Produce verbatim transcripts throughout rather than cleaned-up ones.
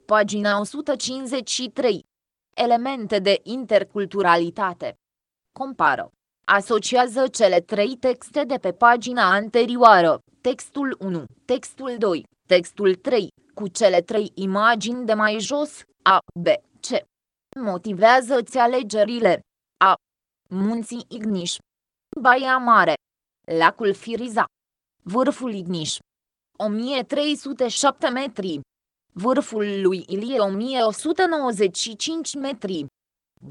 Pagina o sută cincizeci și trei. Elemente de interculturalitate. Compară. Asociază cele trei texte de pe pagina anterioară, textul unu, textul doi, textul trei, cu cele trei imagini de mai jos, A, B, C. Motivează-ți alegerile. A. Munții Igniș. Baia Mare. Lacul Firiza. Vârful Igniș. o mie trei sute șapte metri. Vârful lui Ilie o mie o sută nouăzeci și cinci metri. B.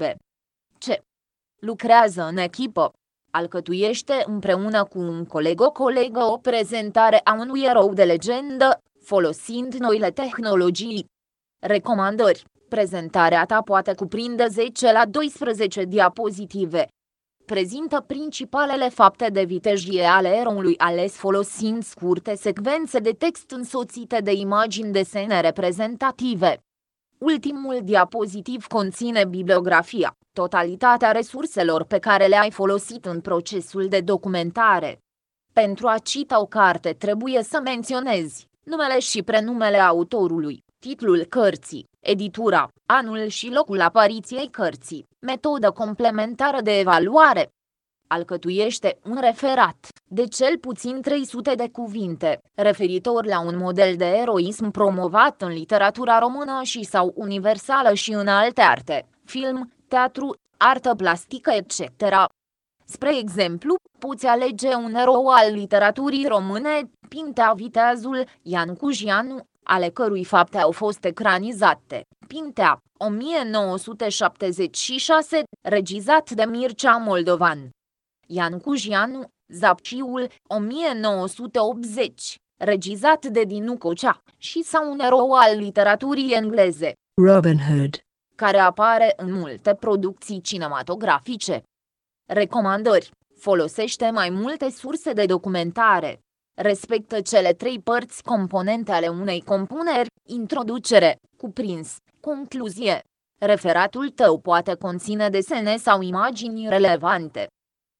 C. Lucrează în echipă. Alcătuiește împreună cu un coleg o colegă o prezentare a unui erou de legendă, folosind noile tehnologii. Recomandări. Prezentarea ta poate cuprinde zece la doisprezece diapozitive. Prezintă principalele fapte de vitejie ale eroului ales folosind scurte secvențe de text însoțite de imagini desene reprezentative. Ultimul diapozitiv conține bibliografia, totalitatea resurselor pe care le-ai folosit în procesul de documentare. Pentru a cita o carte trebuie să menționezi numele și prenumele autorului, titlul cărții, editura, anul și locul apariției cărții, metodă complementară de evaluare. Alcătuiește un referat, de cel puțin trei sute de cuvinte, referitor la un model de eroism promovat în literatura română și sau universală și în alte arte, film, teatru, artă plastică et cetera. Spre exemplu, poți alege un erou al literaturii române, Pintea Viteazul, Ian Cujianu, ale cărui fapte au fost ecranizate. Pintea, o mie nouă sute șaptezeci și șase, regizat de Mircea Moldovan. Ian Cujianu, Zapciul, o mie nouă sute optzeci, regizat de Dinu Cocea, și sau un erou al literaturii engleze, Robin Hood, care apare în multe producții cinematografice. Recomandări. Folosește mai multe surse de documentare. Respectă cele trei părți componente ale unei compuneri, introducere, cuprins, concluzie. Referatul tău poate conține desene sau imagini relevante.